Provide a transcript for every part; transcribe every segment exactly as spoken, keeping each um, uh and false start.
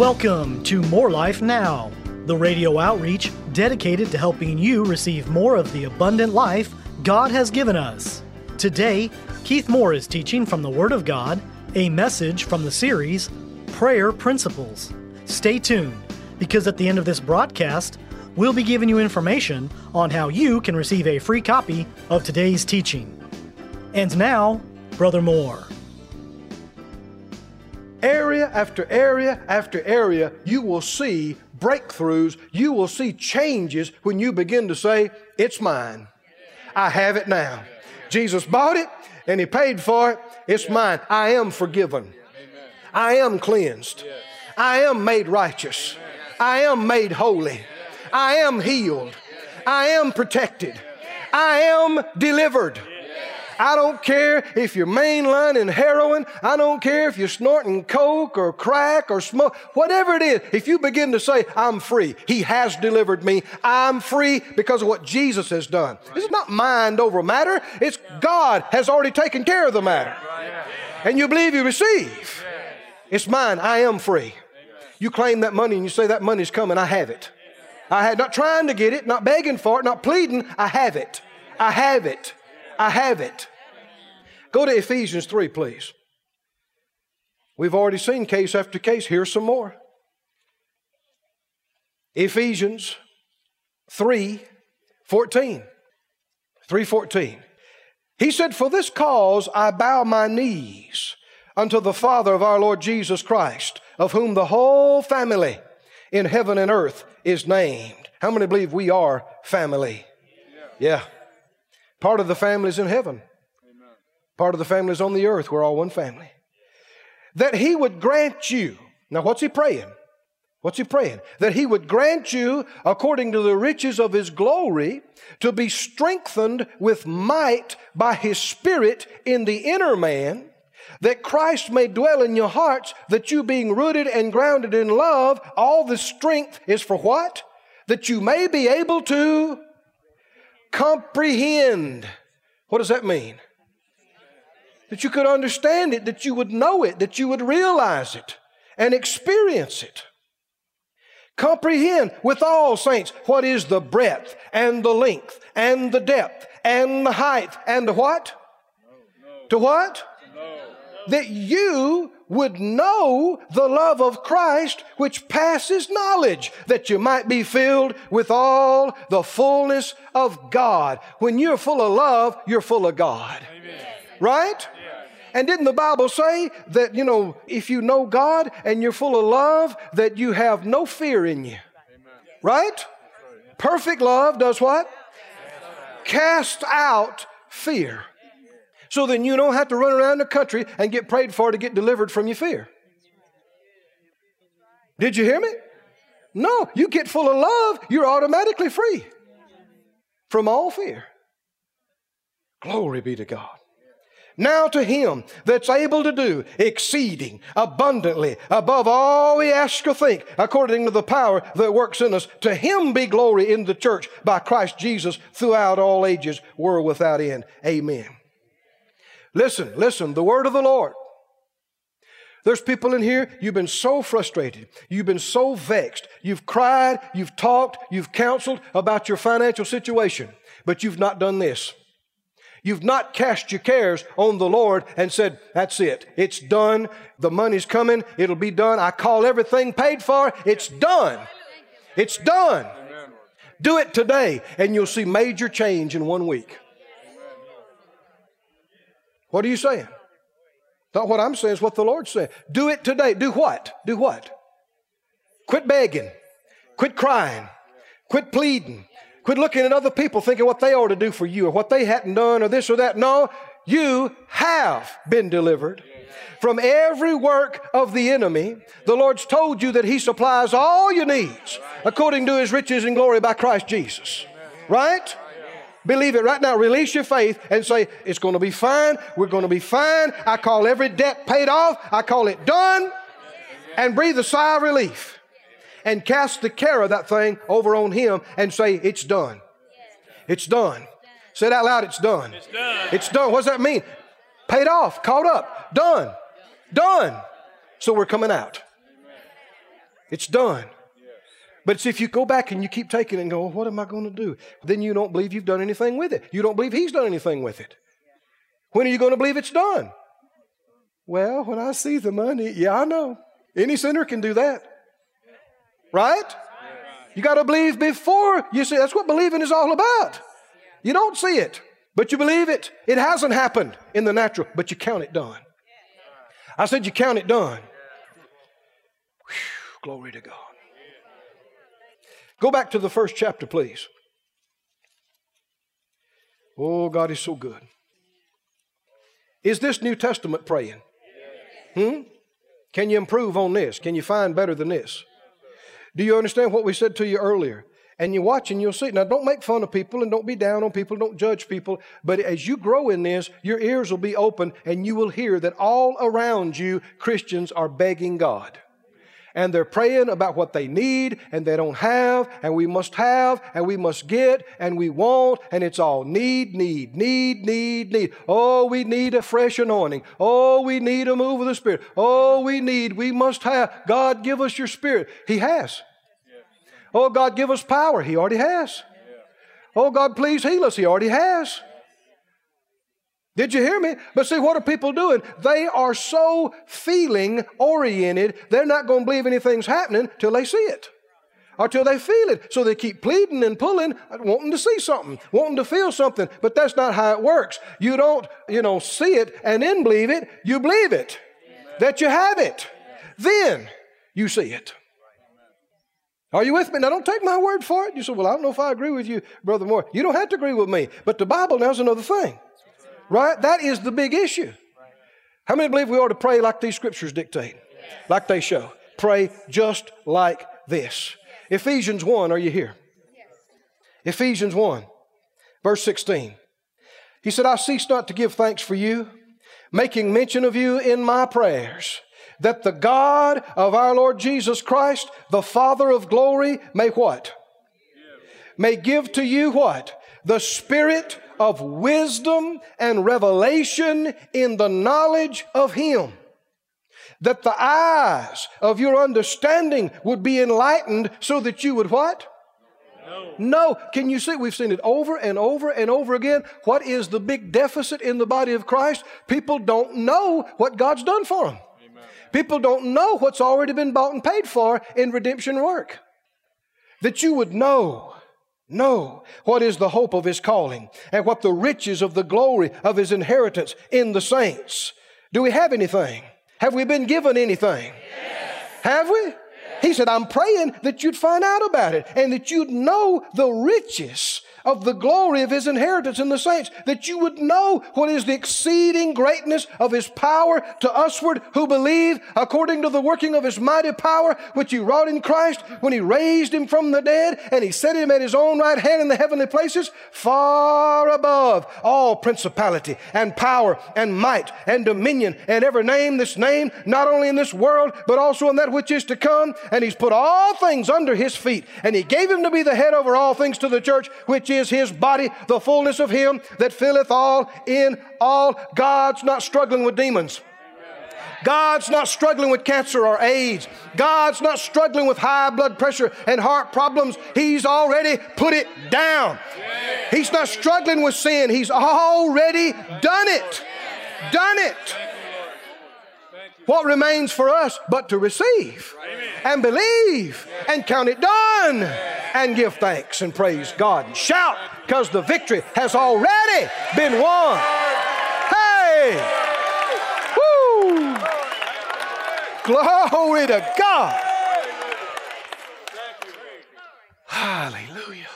Welcome to More Life Now, the radio outreach dedicated to helping you receive more of the abundant life God has given us. Today, Keith Moore is teaching from the Word of God, a message from the series, Prayer Principles. Stay tuned, because at the end of this broadcast, we'll be giving you information on how you can receive a free copy of today's teaching. And now, Brother Moore. Area after area after area, you will see breakthroughs, you will see changes when you begin to say, it's mine. I have it now. Jesus bought it and He paid for it. It's mine. I am forgiven. I am cleansed. I am made righteous. I am made holy. I am healed. I am protected. I am delivered. I don't care if you're mainlining heroin. I don't care if you're snorting coke or crack or smoke. Whatever it is, if you begin to say, I'm free. He has delivered me. I'm free because of what Jesus has done. This is not mind over matter. It's God has already taken care of the matter. And you believe you receive. It's mine. I am free. You claim that money and you say that money's coming. I have it. I had not trying to get it, not begging for it, not pleading. I have it. I have it. I have it. Go to Ephesians three, please. We've already seen case after case. Here's some more. Ephesians three fourteen. three fourteen. He said, for this cause I bow my knees unto the Father of our Lord Jesus Christ, of whom the whole family in heaven and earth is named. How many believe we are family? Yeah. Part of the family is in heaven. Amen. Part of the family is on the earth. We're all one family. That He would grant you. Now what's He praying? What's He praying? That He would grant you, according to the riches of His glory, to be strengthened with might by His Spirit in the inner man, that Christ may dwell in your hearts, that you being rooted and grounded in love, all the strength is for what? That you may be able to comprehend. What does that mean? That you could understand it, that you would know it, that you would realize it and experience it. Comprehend with all saints what is the breadth and the length and the depth and the height and the what? No, no. To what? No. That you would know the love of Christ which passes knowledge, that you might be filled with all the fullness of God. When you're full of love, you're full of God. Amen. Right? Yeah. And didn't the Bible say that, you know, if you know God and you're full of love, that you have no fear in you? Amen. Right? Perfect love does what? Cast out fear. So then you don't have to run around the country and get prayed for to get delivered from your fear. Did you hear me? No, you get full of love, you're automatically free from all fear. Glory be to God. Now to Him that's able to do exceeding abundantly above all we ask or think, according to the power that works in us, to Him be glory in the church by Christ Jesus throughout all ages, world without end. Amen. Listen, listen, the word of the Lord. There's people in here, you've been so frustrated. You've been so vexed. You've cried, you've talked, you've counseled about your financial situation, but you've not done this. You've not cast your cares on the Lord and said, that's it. It's done. The money's coming. It'll be done. I call everything paid for. It's done. It's done. Do it today, and you'll see major change in one week. What are you saying? Not what I'm saying, is what the Lord said. Do it today. Do what? Do what? Quit begging. Quit crying. Quit pleading. Quit looking at other people thinking what they ought to do for you or what they hadn't done or this or that. No, you have been delivered from every work of the enemy. The Lord's told you that He supplies all your needs according to His riches and glory by Christ Jesus. Right? Believe it right now. Release your faith and say, it's going to be fine. We're going to be fine. I call every debt paid off. I call it done. And breathe a sigh of relief. And cast the care of that thing over on Him and say, it's done. It's done. Say it out loud, it's done. It's done. It's done. What does that mean? Paid off, caught up, done. Done. So we're coming out. It's done. But it's if you go back and you keep taking it and go, well, what am I going to do? Then you don't believe you've done anything with it. You don't believe He's done anything with it. When are you going to believe it's done? Well, when I see the money, yeah, I know. Any sinner can do that. Right? You got to believe before you see. That's what believing is all about. You don't see it, but you believe it. It hasn't happened in the natural, but you count it done. I said you count it done. Whew, glory to God. Go back to the first chapter, please. Oh, God is so good. Is this New Testament praying? Hmm? Can you improve on this? Can you find better than this? Do you understand what we said to you earlier? And you watch and you'll see. Now, don't make fun of people and don't be down on people. Don't judge people. But as you grow in this, your ears will be open and you will hear that all around you, Christians are begging God. And they're praying about what they need and they don't have, and we must have, and we must get, and we want, and it's all need, need, need, need, need. Oh, we need a fresh anointing. Oh, we need a move of the Spirit. Oh, we need, we must have. God, give us your Spirit. He has. Oh, God, give us power. He already has. Oh, God, please heal us. He already has. Did you hear me? But see, what are people doing? They are so feeling oriented, they're not going to believe anything's happening till they see it. Or till they feel it. So they keep pleading and pulling, wanting to see something, wanting to feel something. But that's not how it works. You don't, you know, see it and then believe it. You believe it. That you have it. Then you see it. Are you with me? Now, don't take my word for it. You say, well, I don't know if I agree with you, Brother Moore. You don't have to agree with me. But the Bible now is another thing. Right? That is the big issue. How many believe we ought to pray like these scriptures dictate? Like they show. Pray just like this. Ephesians one, are you here? Ephesians one, verse sixteen. He said, I cease not to give thanks for you, making mention of you in my prayers, that the God of our Lord Jesus Christ, the Father of glory, may what? May give to you what? The Spirit of wisdom and revelation in the knowledge of Him. That the eyes of your understanding would be enlightened so that you would what? No. No. Can you see? We've seen it over and over and over again. What is the big deficit in the body of Christ? People don't know what God's done for them. Amen. People don't know what's already been bought and paid for in redemption work. That you would know. Know what is the hope of His calling and what the riches of the glory of His inheritance in the saints. Do we have anything? Have we been given anything? Yes. Have we? Yes. He said, I'm praying that you'd find out about it and that you'd know the riches of the glory of His inheritance in the saints, that you would know what is the exceeding greatness of His power to usward who believe, according to the working of His mighty power, which He wrought in Christ when He raised Him from the dead and He set Him at His own right hand in the heavenly places, far above all principality and power and might and dominion and every name that's named, not only in this world, but also in that which is to come. And He's put all things under His feet, and He gave Him to be the head over all things to the church, which is His body, the fullness of Him that filleth all in all. God's not struggling with demons. God's not struggling with cancer or AIDS. God's not struggling with high blood pressure and heart problems. He's already put it down. He's not struggling with sin. He's already done it. Done it. What remains for us but to receive and believe and count it done and give thanks and praise God and shout, because the victory has already been won. Hey! Woo! Glory to God. Hallelujah.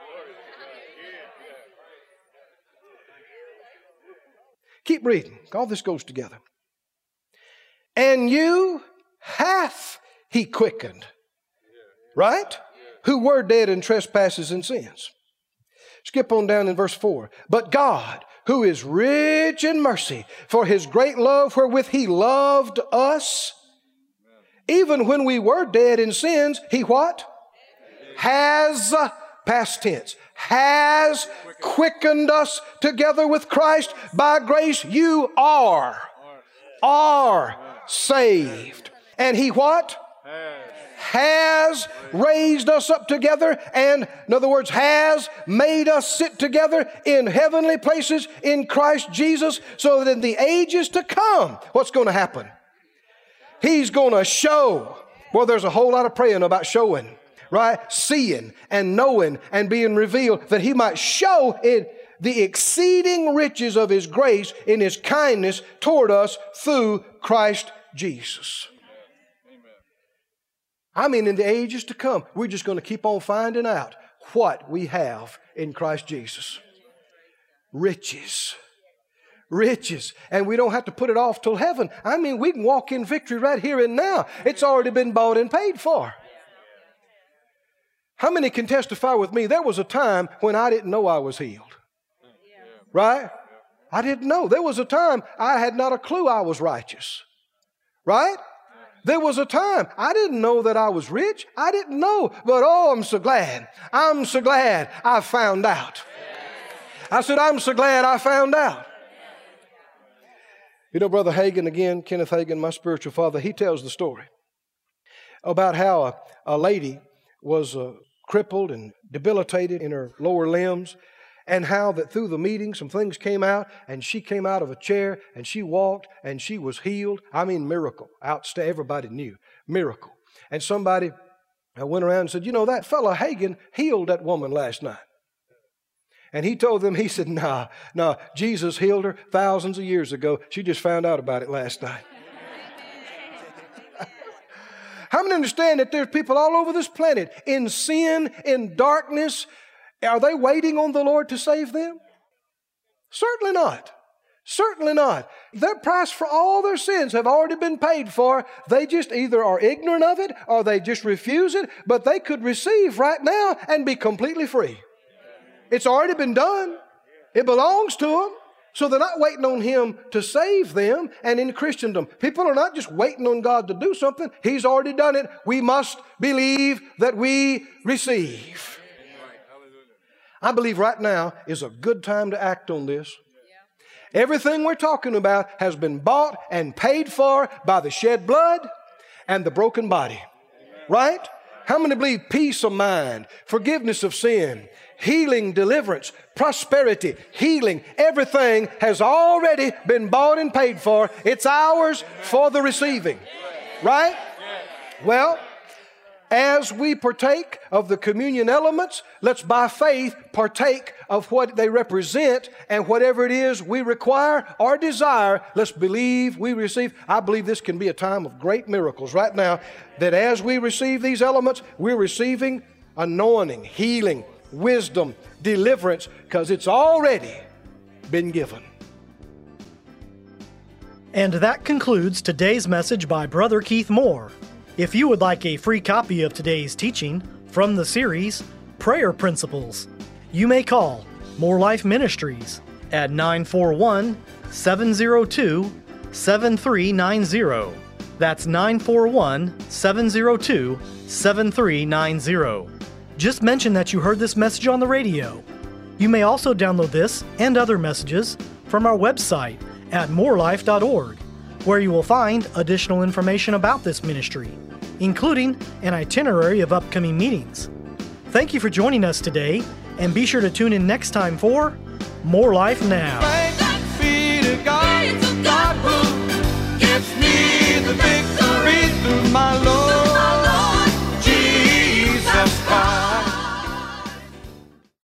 Keep reading. All this goes together. And you hath He quickened, right? Who were dead in trespasses and sins. Skip on down in verse four. But God, who is rich in mercy, for His great love wherewith He loved us, even when we were dead in sins, He what? Has, past tense, has quickened us together with Christ. By grace you are, are saved. And He what? has raised us up together and, in other words, has made us sit together in heavenly places in Christ Jesus, so that in the ages to come, what's going to happen? He's going to show. Well, there's a whole lot of praying about showing, right? Seeing and knowing and being revealed, that He might show it the exceeding riches of His grace in His kindness toward us through Christ Jesus. I mean, in the ages to come, we're just going to keep on finding out what we have in Christ Jesus. Riches. Riches. And we don't have to put it off till heaven. I mean, we can walk in victory right here and now. It's already been bought and paid for. How many can testify with me? There was a time when I didn't know I was healed. Right? I didn't know. There was a time I had not a clue I was righteous. Right? There was a time I didn't know that I was rich. I didn't know. But oh, I'm so glad. I'm so glad I found out. I said, I'm so glad I found out. You know, Brother Hagin, again, Kenneth Hagin, my spiritual father, he tells the story about how a, a lady was uh, crippled and debilitated in her lower limbs, and how that through the meeting some things came out, and she came out of a chair and she walked and she was healed. I mean, miracle. Outsta- everybody knew. Miracle. And somebody uh, went around and said, you know, that fellow Hagin healed that woman last night. And he told them, he said, nah, nah, Jesus healed her thousands of years ago. She just found out about it last night. How many understand that there's people all over this planet in sin, in darkness? Are they waiting on the Lord to save them? Certainly not. Certainly not. Their price for all their sins have already been paid for. They just either are ignorant of it or they just refuse it, but they could receive right now and be completely free. It's already been done. It belongs to them. So they're not waiting on Him to save them. And in Christendom, people are not just waiting on God to do something. He's already done it. We must believe that we receive. I believe right now is a good time to act on this. Everything we're talking about has been bought and paid for by the shed blood and the broken body. Right? How many believe peace of mind, forgiveness of sin, healing, deliverance, prosperity, healing, everything has already been bought and paid for. It's ours for the receiving. Right? Well, as we partake of the communion elements, let's by faith partake of what they represent, and whatever it is we require or desire, let's believe we receive. I believe this can be a time of great miracles right now, that as we receive these elements, we're receiving anointing, healing, wisdom, deliverance, because it's already been given. And that concludes today's message by Brother Keith Moore. If you would like a free copy of today's teaching from the series, Prayer Principles, you may call More Life Ministries at nine four one, seven zero two, seven three nine zero. That's nine four one, seven zero two, seven three nine zero. Just mention that you heard this message on the radio. You may also download this and other messages from our website at more life dot org, where you will find additional information about this ministry, including an itinerary of upcoming meetings. Thank you for joining us today, and be sure to tune in next time for More Life Now.